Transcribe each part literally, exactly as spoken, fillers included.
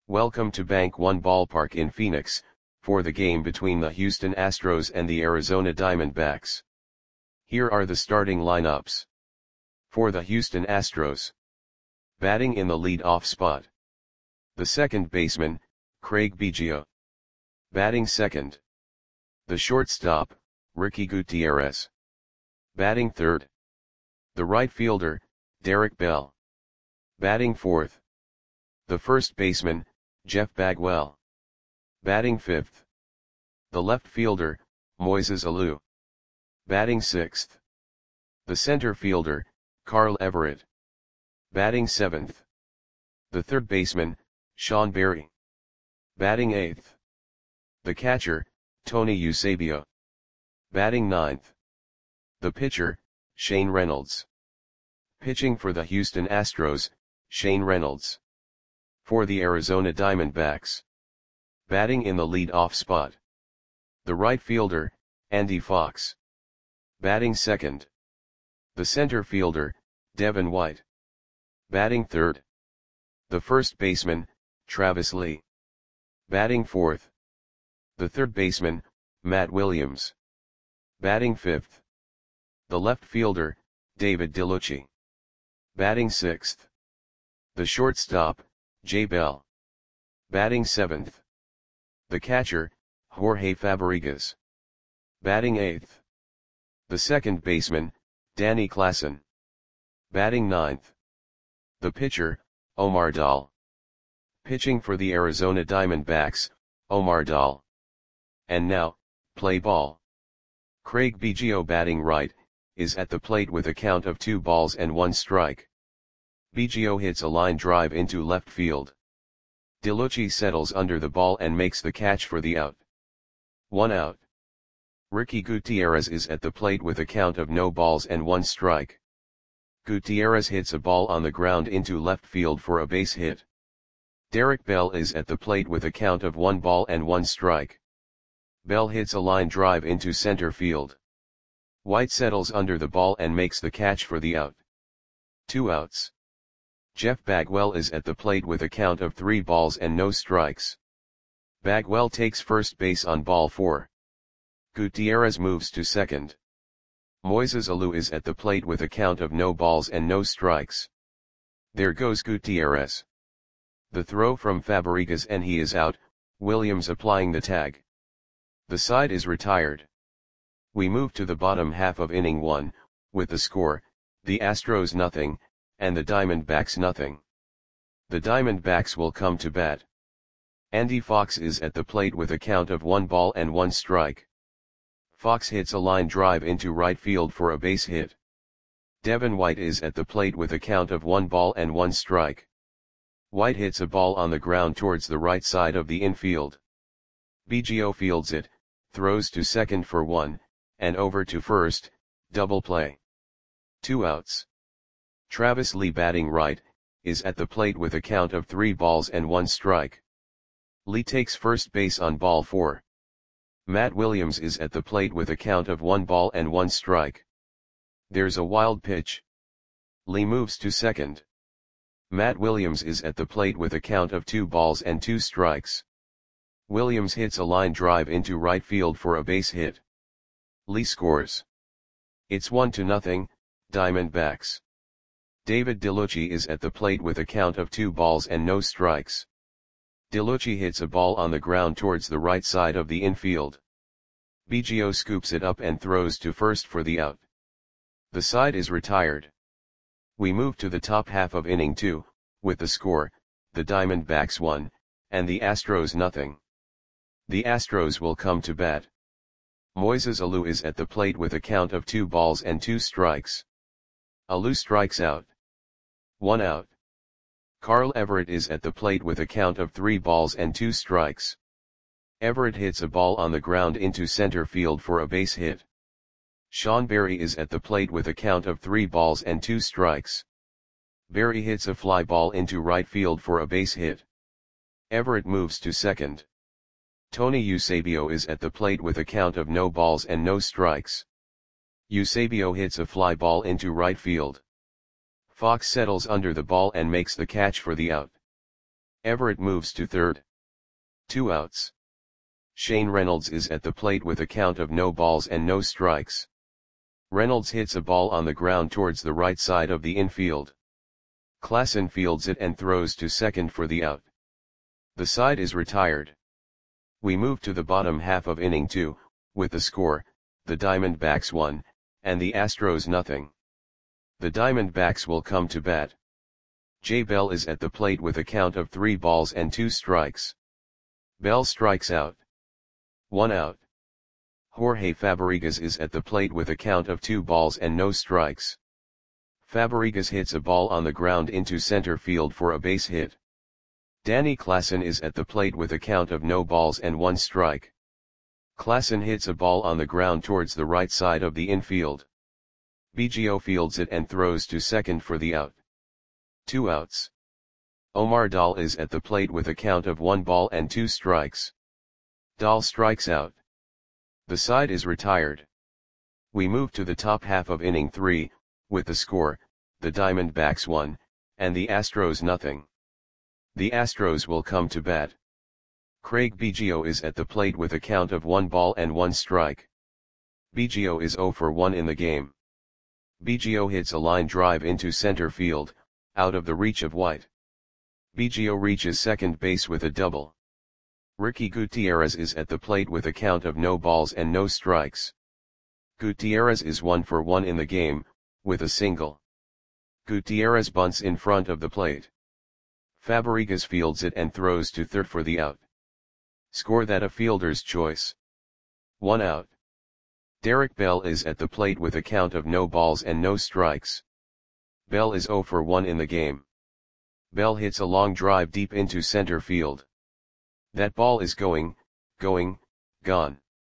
Welcome to Bank One Ballpark in Phoenix, for the game between the Houston Astros and the Arizona Diamondbacks. Here are the starting lineups. For the Houston Astros. Batting in the lead-off spot. The second baseman, Craig Biggio. Batting second. The shortstop, Ricky Gutierrez. Batting third. The right fielder, Derek Bell. Batting fourth. The first baseman, Jeff Bagwell. Batting fifth. The left fielder, Moises Alou. Batting sixth. The center fielder, Carl Everett. Batting seventh. The third baseman, Sean Berry. Batting eighth. The catcher, Tony Eusebio. Batting ninth. The pitcher, Shane Reynolds. Pitching for the Houston Astros, Shane Reynolds. For the Arizona Diamondbacks. Batting in the lead-off spot. The right fielder, Andy Fox. Batting second. The center fielder, Devin White. Batting third. The first baseman, Travis Lee. Batting fourth. The third baseman, Matt Williams. Batting fifth. The left fielder, David DeLucci. Batting sixth. The shortstop, Jay Bell. Batting seventh. The catcher, Jorge Fabrigas. Batting eighth. The second baseman, Danny Klassen. Batting ninth. The pitcher, Omar Dahl. Pitching for the Arizona Diamondbacks, Omar Dahl. And now, play ball. Craig Biggio batting right, is at the plate with a count of two balls and one strike. Biggio hits a line drive into left field. DeLucci settles under the ball and makes the catch for the out. One out. Ricky Gutierrez is at the plate with a count of no balls and one strike. Gutierrez hits a ball on the ground into left field for a base hit. Derek Bell is at the plate with a count of one ball and one strike. Bell hits a line drive into center field. White settles under the ball and makes the catch for the out. Two outs. Jeff Bagwell is at the plate with a count of three balls and no strikes. Bagwell takes first base on ball four. Gutierrez moves to second. Moises Alou is at the plate with a count of no balls and no strikes. There goes Gutierrez. The throw from Fabrigas and he is out, Williams applying the tag. The side is retired. We move to the bottom half of inning one, with the score, the Astros nothing, and the Diamondbacks nothing. The Diamondbacks will come to bat. Andy Fox is at the plate with a count of one ball and one strike. Fox hits a line drive into right field for a base hit. Devin White is at the plate with a count of one ball and one strike. White hits a ball on the ground towards the right side of the infield. Biggio fields it, throws to second for one, and over to first, double play. Two outs. Travis Lee batting right, is at the plate with a count of three balls and one strike. Lee takes first base on ball four. Matt Williams is at the plate with a count of one ball and one strike. There's a wild pitch. Lee moves to second. Matt Williams is at the plate with a count of two balls and two strikes. Williams hits a line drive into right field for a base hit. Lee scores. It's one to nothing, Diamondbacks. David DeLucci is at the plate with a count of two balls and no strikes. DeLucci hits a ball on the ground towards the right side of the infield. Biggio scoops it up and throws to first for the out. The side is retired. We move to the top half of inning two, with the score, the Diamondbacks one, and the Astros nothing. The Astros will come to bat. Moises Alou is at the plate with a count of two balls and two strikes. Alou strikes out. One out. Carl Everett is at the plate with a count of three balls and two strikes. Everett hits a ball on the ground into center field for a base hit. Sean Berry is at the plate with a count of three balls and two strikes. Berry hits a fly ball into right field for a base hit. Everett moves to second. Tony Eusebio is at the plate with a count of no balls and no strikes. Eusebio hits a fly ball into right field. Fox settles under the ball and makes the catch for the out. Everett moves to third. Two outs. Shane Reynolds is at the plate with a count of no balls and no strikes. Reynolds hits a ball on the ground towards the right side of the infield. Klassen fields it and throws to second for the out. The side is retired. We move to the bottom half of inning two, with the score, the Diamondbacks one, and the Astros nothing. The Diamondbacks will come to bat. Jay Bell is at the plate with a count of three balls and two strikes. Bell strikes out. One out. Jorge Fabregas is at the plate with a count of two balls and no strikes. Fabregas hits a ball on the ground into center field for a base hit. Danny Klassen is at the plate with a count of no balls and one strike. Klassen hits a ball on the ground towards the right side of the infield. Biggio fields it and throws to second for the out. Two outs. Omar Dahl is at the plate with a count of one ball and two strikes. Dahl strikes out. The side is retired. We move to the top half of inning three, with the score, the Diamondbacks one, and the Astros nothing. The Astros will come to bat. Craig Biggio is at the plate with a count of one ball and one strike. Biggio is zero for one in the game. Biggio hits a line drive into center field, out of the reach of White. Biggio reaches second base with a double. Ricky Gutierrez is at the plate with a count of no balls and no strikes. Gutierrez is one for one in the game, with a single. Gutierrez bunts in front of the plate. Fabregas fields it and throws to third for the out. Score that a fielder's choice. One out. Derek Bell is at the plate with a count of no balls and no strikes. Bell is zero for one in the game. Bell hits a long drive deep into center field. That ball is going, going, gone.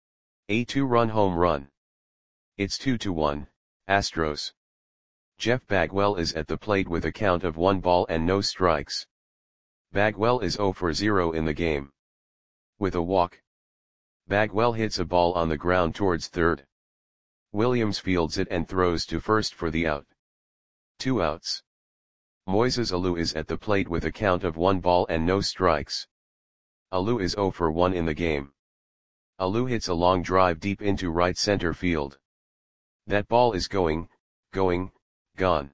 A two-run home run. It's two to one, Astros. Jeff Bagwell is at the plate with a count of one ball and no strikes. Bagwell is zero for zero in the game. With a walk. Bagwell hits a ball on the ground towards third. Williams fields it and throws to first for the out. Two outs. Moises Alou is at the plate with a count of one ball and no strikes. Alou is zero for one in the game. Alou hits a long drive deep into right center field. That ball is going, going, gone.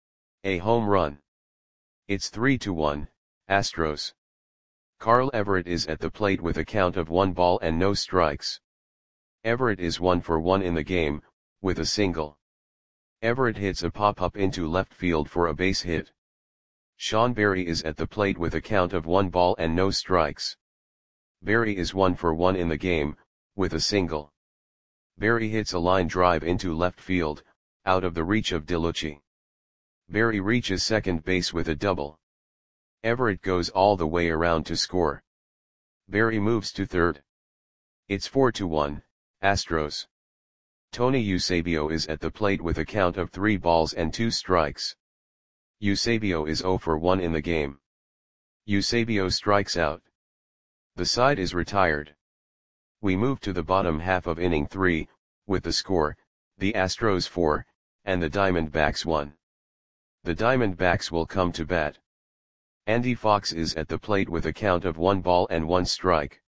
A home run. It's three to one, Astros. Carl Everett is at the plate with a count of one ball and no strikes. Everett is one for one in the game, with a single. Everett hits a pop-up into left field for a base hit. Sean Berry is at the plate with a count of one ball and no strikes. Berry is one for one in the game, with a single. Berry hits a line drive into left field, out of the reach of DeLucci. Berry reaches second base with a double. Everett goes all the way around to score. Berry moves to third. It's four to one, Astros. Tony Eusebio is at the plate with a count of three balls and two strikes. Eusebio is zero for one in the game. Eusebio strikes out. The side is retired. We move to the bottom half of inning three, with the score, the Astros four, and the Diamondbacks one. The Diamondbacks will come to bat. Andy Fox is at the plate with a count of one ball and one strike.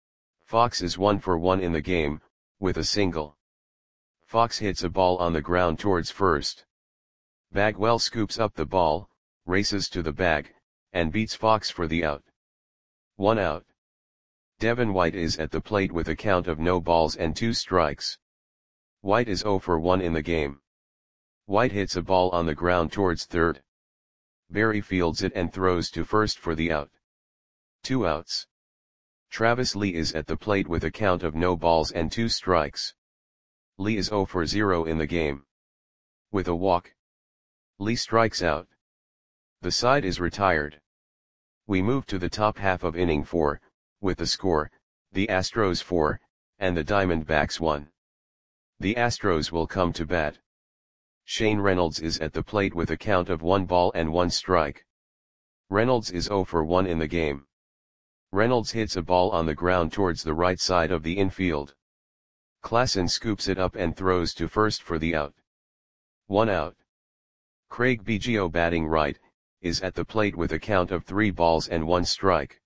Fox is one for one in the game, with a single. Fox hits a ball on the ground towards first. Bagwell scoops up the ball, races to the bag, and beats Fox for the out. One out. Devin White is at the plate with a count of no balls and two strikes. White is zero for one in the game. White hits a ball on the ground towards third. Berry fields it and throws to first for the out. Two outs. Travis Lee is at the plate with a count of no balls and two strikes. Lee is zero for zero in the game. With a walk. Lee strikes out. The side is retired. We move to the top half of inning four, with the score, the Astros four, and the Diamondbacks one. The Astros will come to bat. Shane Reynolds is at the plate with a count of one ball and one strike. Reynolds is zero for one in the game. Reynolds hits a ball on the ground towards the right side of the infield. Klassen scoops it up and throws to first for the out. One out. Craig Biggio batting right, is at the plate with a count of three balls and one strike.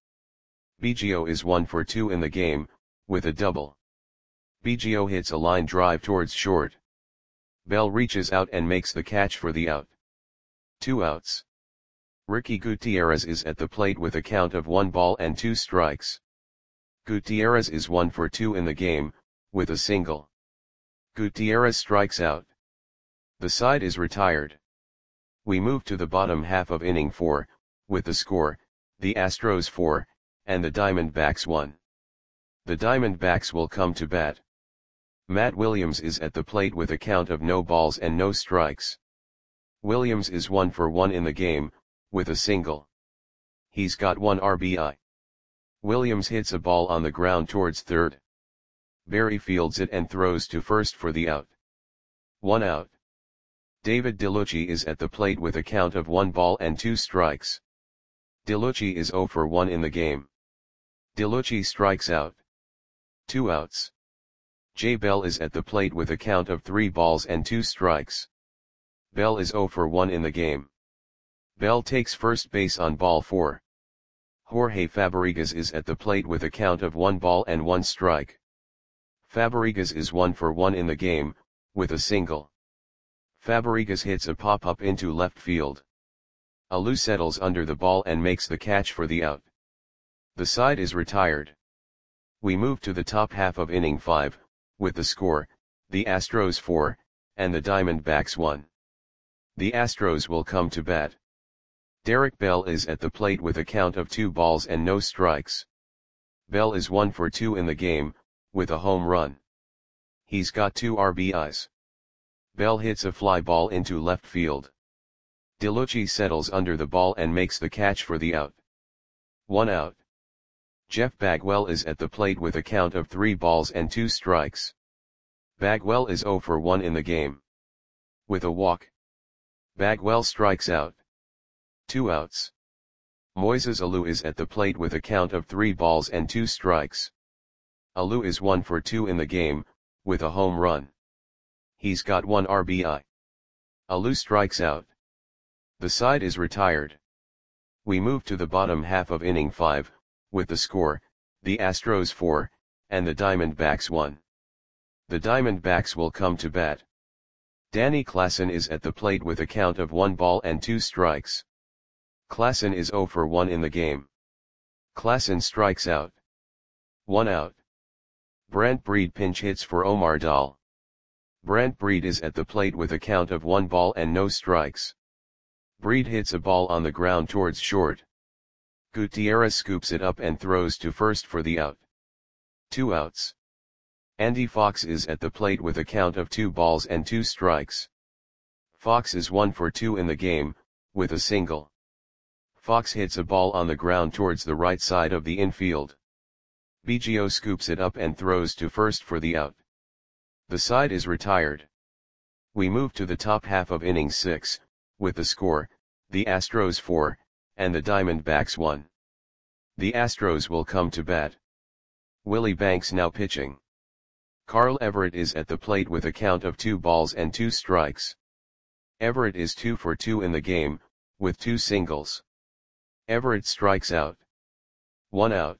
Biggio is one for two in the game, with a double. Biggio hits a line drive towards short. Bell reaches out and makes the catch for the out. Two outs. Ricky Gutierrez is at the plate with a count of one ball and two strikes. Gutierrez is one for two in the game, with a single. Gutierrez strikes out. The side is retired. We move to the bottom half of inning four, with the score, the Astros four, and the Diamondbacks one. The Diamondbacks will come to bat. Matt Williams is at the plate with a count of no balls and no strikes. Williams is one for one in the game, with a single. He's got one R B I. Williams hits a ball on the ground towards third. Berry fields it and throws to first for the out. One out. David DeLucci is at the plate with a count of one ball and two strikes. DeLucci is zero for one in the game. DeLucci strikes out. Two outs. Jay Bell is at the plate with a count of three balls and two strikes. Bell is zero for one in the game. Bell takes first base on ball four. Jorge Fabregas is at the plate with a count of one ball and one strike. Fabregas is one for one in the game, with a single. Fabregas hits a pop-up into left field. Alou settles under the ball and makes the catch for the out. The side is retired. We move to the top half of inning five, with the score, the Astros four, and the Diamondbacks one. The Astros will come to bat. Derek Bell is at the plate with a count of two balls and no strikes. Bell is one for two in the game, with a home run. He's got two R B Is. Bell hits a fly ball into left field. DeLucci settles under the ball and makes the catch for the out. One out. Jeff Bagwell is at the plate with a count of three balls and two strikes. Bagwell is zero for one in the game. With a walk. Bagwell strikes out. Two outs. Moises Alou is at the plate with a count of three balls and two strikes. Alou is one for two in the game, with a home run. He's got one R B I. Alou strikes out. The side is retired. We move to the bottom half of inning five, with the score, the Astros four, and the Diamondbacks one. The Diamondbacks will come to bat. Danny Klassen is at the plate with a count of one ball and two strikes. Klassen is zero for one in the game. Klassen strikes out. One out. Brant Breed pinch hits for Omar Dahl. Brant Breed is at the plate with a count of one ball and no strikes. Breed hits a ball on the ground towards short. Gutierrez scoops it up and throws to first for the out. Two outs. Andy Fox is at the plate with a count of two balls and two strikes. Fox is one for two in the game, with a single. Fox hits a ball on the ground towards the right side of the infield. Biggio scoops it up and throws to first for the out. The side is retired. We move to the top half of inning six, with the score, the Astros four, and the Diamondbacks one. The Astros will come to bat. Willie Banks now pitching. Carl Everett is at the plate with a count of two balls and two strikes. Everett is two for two in the game, with two singles. Everett strikes out. One out.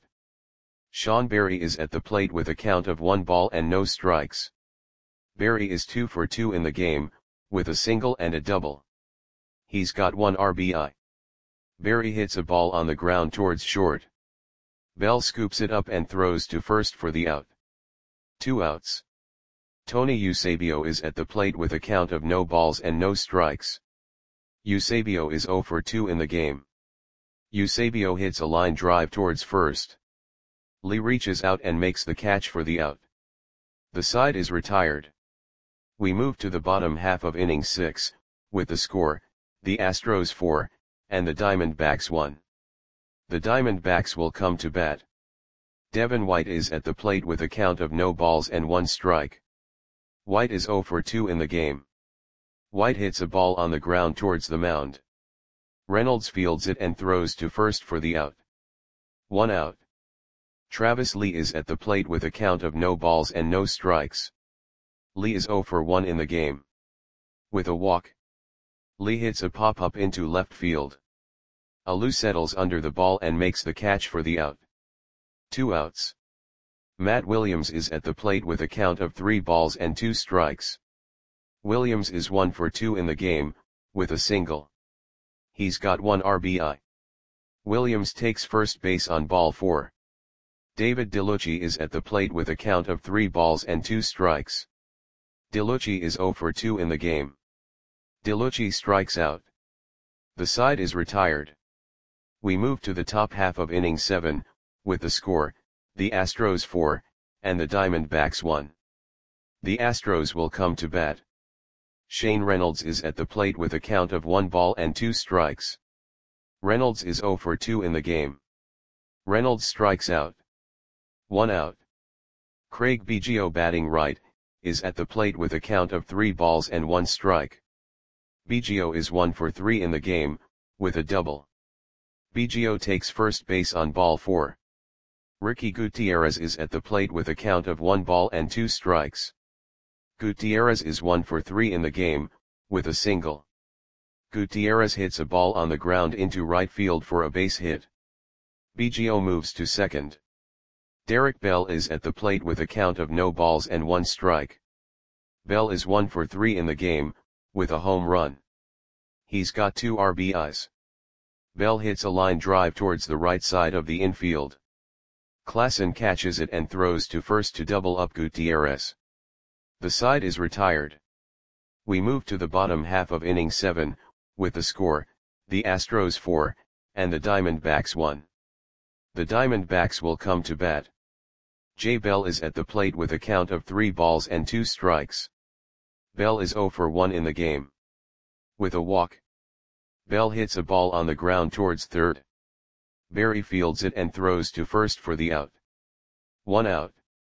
Sean Berry is at the plate with a count of one ball and no strikes. Berry is two for two in the game, with a single and a double. He's got one R B I. Berry hits a ball on the ground towards short. Bell scoops it up and throws to first for the out. Two outs. Tony Eusebio is at the plate with a count of no balls and no strikes. Eusebio is zero for two in the game. Eusebio hits a line drive towards first. Lee reaches out and makes the catch for the out. The side is retired. We move to the bottom half of inning six, with the score, the Astros four, and the Diamondbacks one. The Diamondbacks will come to bat. Devin White is at the plate with a count of no balls and one strike. White is zero for two in the game. White hits a ball on the ground towards the mound. Reynolds fields it and throws to first for the out. One out. Travis Lee is at the plate with a count of no balls and no strikes. Lee is zero for one in the game. With a walk. Lee hits a pop-up into left field. Alou settles under the ball and makes the catch for the out. Two outs. Matt Williams is at the plate with a count of three balls and two strikes. Williams is one for two in the game, with a single. He's got one R B I. Williams takes first base on ball four. David DeLucci is at the plate with a count of three balls and two strikes. DeLucci is zero for two in the game. DeLucci strikes out. The side is retired. We move to the top half of inning seven, with the score, the Astros four, and the Diamondbacks one. The Astros will come to bat. Shane Reynolds is at the plate with a count of one ball and two strikes. Reynolds is zero for two in the game. Reynolds strikes out. One out. Craig Biggio, batting right, is at the plate with a count of three balls and one strike. Biggio is one for three in the game, with a double. Biggio takes first base on ball four. Ricky Gutierrez is at the plate with a count of one ball and two strikes. Gutierrez is one for three in the game, with a single. Gutierrez hits a ball on the ground into right field for a base hit. Biggio moves to second. Derek Bell is at the plate with a count of no balls and one strike. Bell is one for three in the game, with a home run. He's got two R B Is. Bell hits a line drive towards the right side of the infield. Klassen catches it and throws to first to double up Gutierrez. The side is retired. We move to the bottom half of inning seven, with the score, the Astros four, and the Diamondbacks one. The Diamondbacks will come to bat. Jay Bell is at the plate with a count of three balls and two strikes. Bell is zero for one in the game. With a walk. Bell hits a ball on the ground towards third. Barry fields it and throws to first for the out. One out.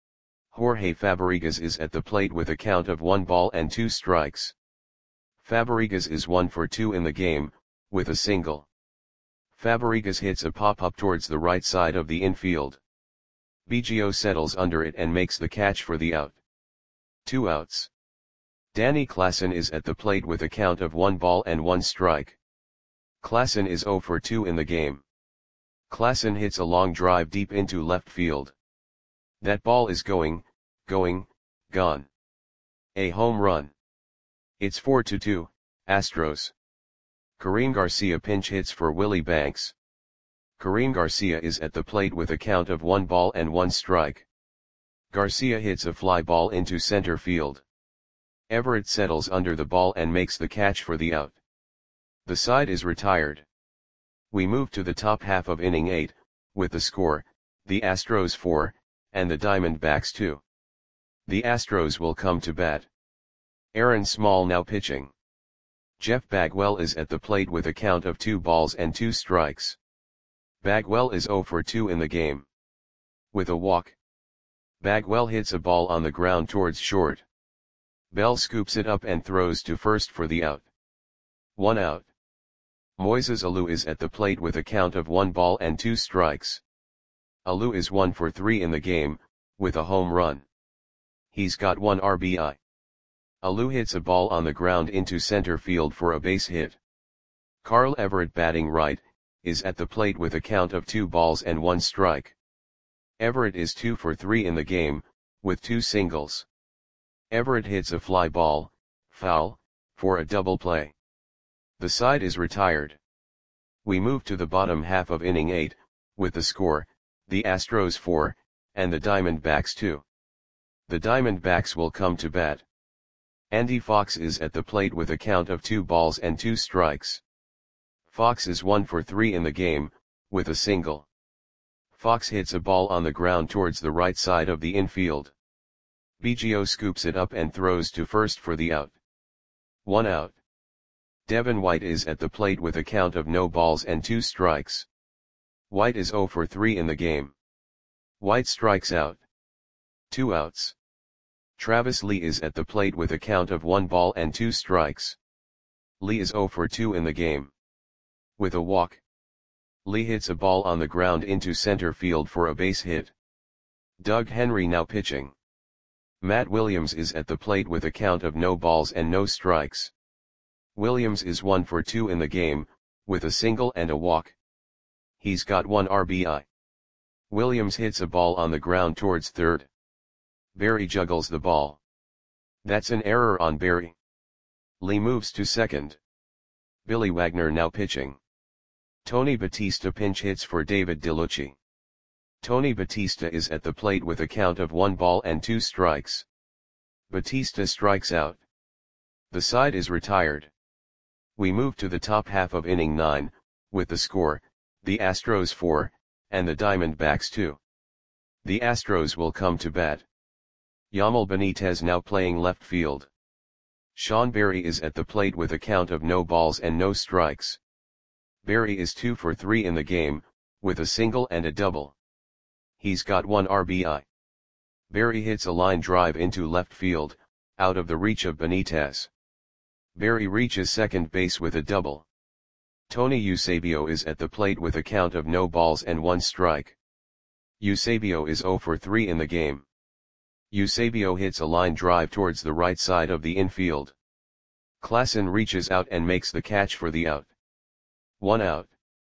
Jorge Fabregas is at the plate with a count of one ball and two strikes. Fabregas is one for two in the game, with a single. Fabregas hits a pop-up towards the right side of the infield. Biggio settles under it and makes the catch for the out. Two outs. Danny Klassen is at the plate with a count of one ball and one strike. Klassen is zero for two in the game. Klassen hits a long drive deep into left field. That ball is going, going, gone. A home run. It's four to two, Astros. Kareem Garcia pinch hits for Willie Banks. Kareem Garcia is at the plate with a count of one ball and one strike. Garcia hits a fly ball into center field. Everett settles under the ball and makes the catch for the out. The side is retired. We move to the top half of inning eight, with the score, the Astros four, and the Diamondbacks two. The Astros will come to bat. Aaron Small now pitching. Jeff Bagwell is at the plate with a count of two balls and two strikes. Bagwell is zero for two in the game. With a walk. Bagwell hits a ball on the ground towards short. Bell scoops it up and throws to first for the out. One out. Moises Alou is at the plate with a count of one ball and two strikes. Alou is one for three in the game, with a home run. He's got one R B I. Alou hits a ball on the ground into center field for a base hit. Carl Everett, batting right, is at the plate with a count of two balls and one strike. Everett is two for three in the game, with two singles. Everett hits a fly ball, foul, for a double play. The side is retired. We move to the bottom half of inning eight, with the score, the Astros four, and the Diamondbacks two. The Diamondbacks will come to bat. Andy Fox is at the plate with a count of two balls and two strikes. Fox is one for three in the game, with a single. Fox hits a ball on the ground towards the right side of the infield. Biggio scoops it up and throws to first for the out. One out. Devin White is at the plate with a count of no balls and two strikes. White is zero for three in the game. White strikes out. Two outs. Travis Lee is at the plate with a count of one ball and two strikes. Lee is zero for two in the game. With a walk. Lee hits a ball on the ground into center field for a base hit. Doug Henry now pitching. Matt Williams is at the plate with a count of no balls and no strikes. Williams is one for two in the game, with a single and a walk. He's got one R B I. Williams hits a ball on the ground towards third. Barry juggles the ball. That's an error on Barry. Lee moves to second. Billy Wagner now pitching. Tony Batista pinch hits for David DeLucci. Tony Batista is at the plate with a count of one ball and two strikes. Batista strikes out. The side is retired. We move to the top half of inning nine, with the score, the Astros four, and the Diamondbacks two. The Astros will come to bat. Yamil Benitez now playing left field. Sean Barry is at the plate with a count of no balls and no strikes. Barry is two for three in the game, with a single and a double. He's got one R B I. Barry hits a line drive into left field, out of the reach of Benitez. Barry reaches second base with a double. Tony Eusebio is at the plate with a count of no balls and one strike. Eusebio is zero for three in the game. Eusebio hits a line drive towards the right side of the infield. Klassen reaches out and makes the catch for the out. One out.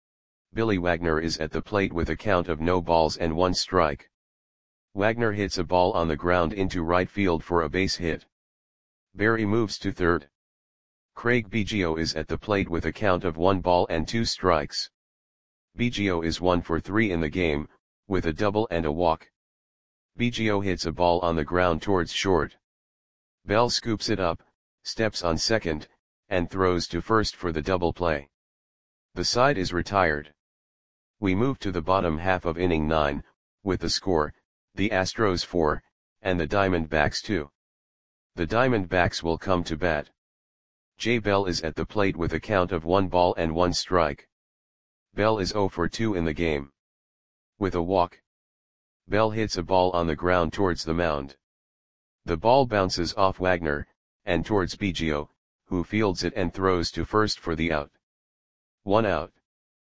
Billy Wagner is at the plate with a count of no balls and one strike. Wagner hits a ball on the ground into right field for a base hit. Barry moves to third. Craig Biggio is at the plate with a count of one ball and two strikes. Biggio is one for three in the game, with a double and a walk. Biggio hits a ball on the ground towards short. Bell scoops it up, steps on second, and throws to first for the double play. The side is retired. We move to the bottom half of inning nine, with the score, the Astros four, and the Diamondbacks two. The Diamondbacks will come to bat. Jay Bell is at the plate with a count of one ball and one strike. Bell is zero for two in the game. With a walk. Bell hits a ball on the ground towards the mound. The ball bounces off Wagner, and towards Biggio, who fields it and throws to first for the out. One out.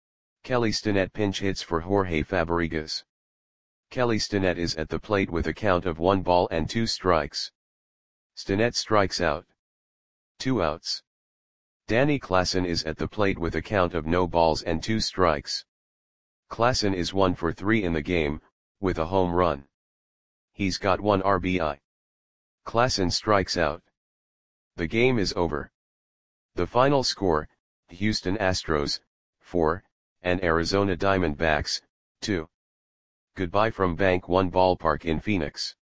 Kelly Stinnett pinch hits for Jorge Fabregas. Kelly Stinnett is at the plate with a count of one ball and two strikes. Stinnett strikes out. Two outs. Danny Klassen is at the plate with a count of no balls and two strikes. Klassen is one for three in the game, with a home run. He's got one R B I. Klassen strikes out. The game is over. The final score, Houston Astros, four, and Arizona Diamondbacks, two. Goodbye from Bank One Ballpark in Phoenix.